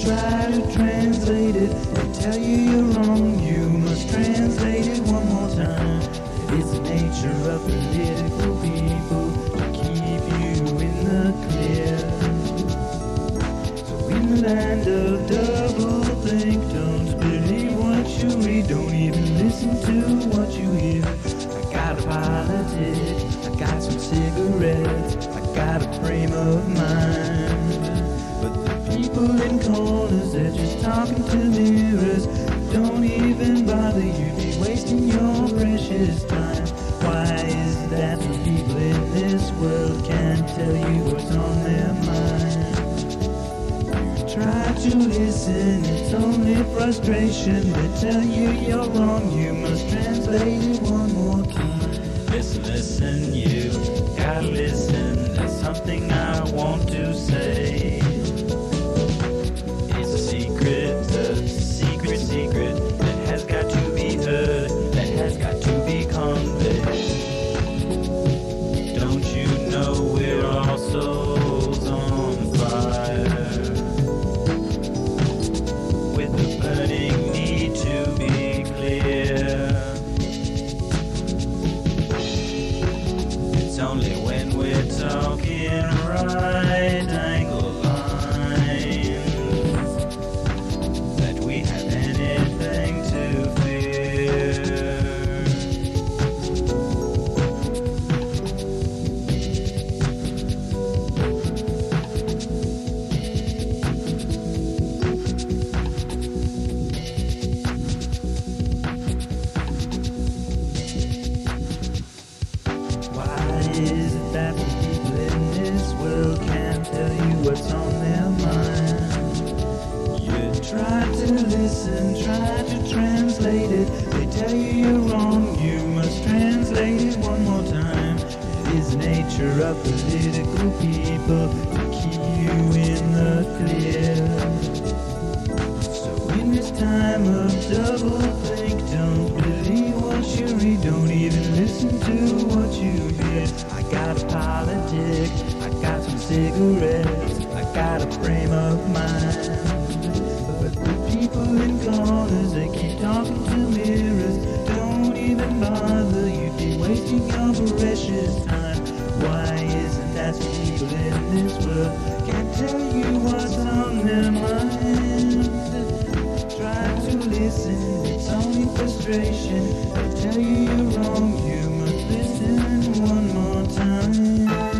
try to translate it. They tell you you're wrong, you must translate it one more time. It's the nature of political people to keep you in the clear. So in the land of double think, don't believe what you read, don't even listen to what you hear. I got a politic, I got some cigarettes, I got a frame of mind. But the people in corners, they're just talking to mirrors. Don't even bother, you'd be wasting your precious time. Why is it that the people in this world can't tell you what's on their mind? You try to listen, it's only frustration. They tell you you're wrong, you must translate it one more time. Listen, listen, you gotta listen, there's something I want to say. It's a secret that has got to be heard, that has got to be conveyed. Don't you know we're all souls on fire, with the burning need to be clear. It's only when we're talking right angle lines that we have anything to fear. Why is it that the people in this world can't tell you what's on their mind? You try to listen, try to translate it. They tell you you're wrong, you must translate it one more time. It is the nature of political people to keep you in the clear. So in this time of double think, don't believe what you read, don't even listen to what you hear. I got a politic, I got some cigarettes, I got a frame of mind. But the people in corners, they keep talking to mirrors. Don't even bother, you'd be wasting your precious time. Why isn't that the people in this world can't tell you what's on their mind? Try to listen, it's only frustration. They tell you you're wrong, you must listen one more time.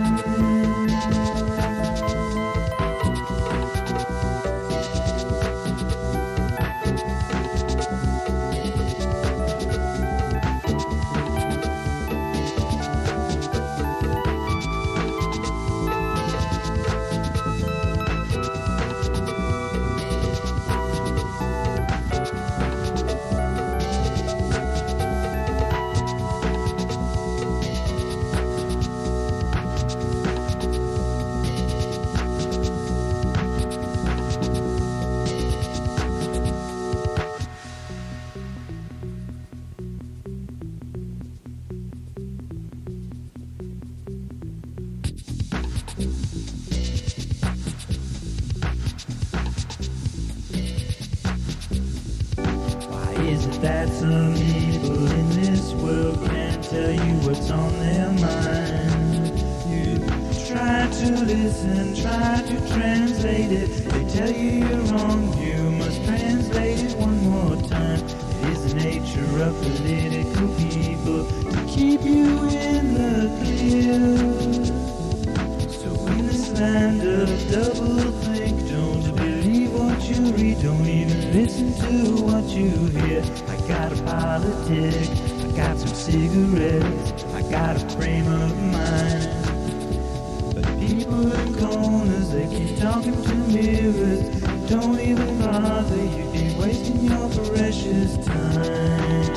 Is it that some people in this world can't tell you what's on their mind? You try to listen, try to translate it. They tell you you're wrong, you must translate it one more time. It is the nature of political people to keep you in the clear. So in this land of double think, don't believe what you read, don't even listen to what you hear. I got a politic, I got some cigarettes, I got a frame of mind. But people in corners, they keep talking to mirrors. Don't even bother, you'd be wasting your precious time.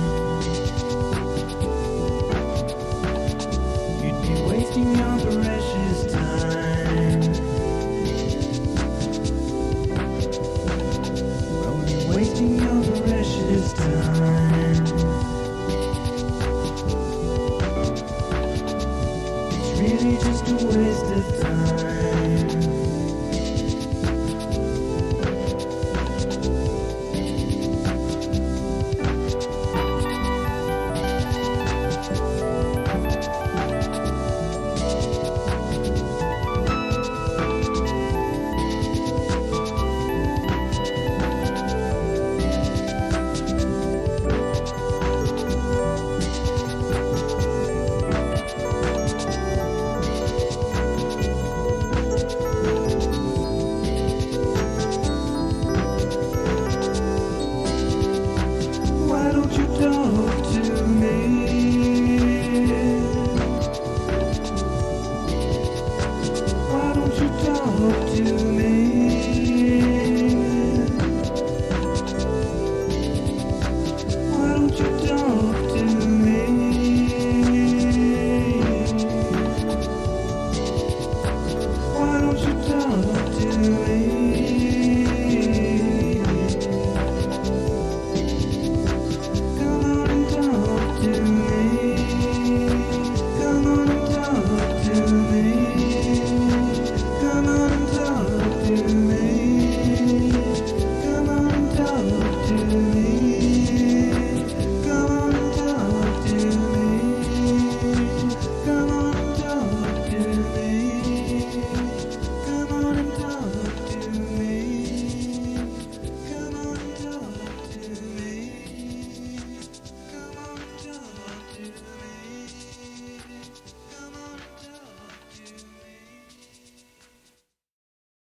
You'd be wasting your precious time. Only wasting your precious time. It's really just a waste of time. don't you talk to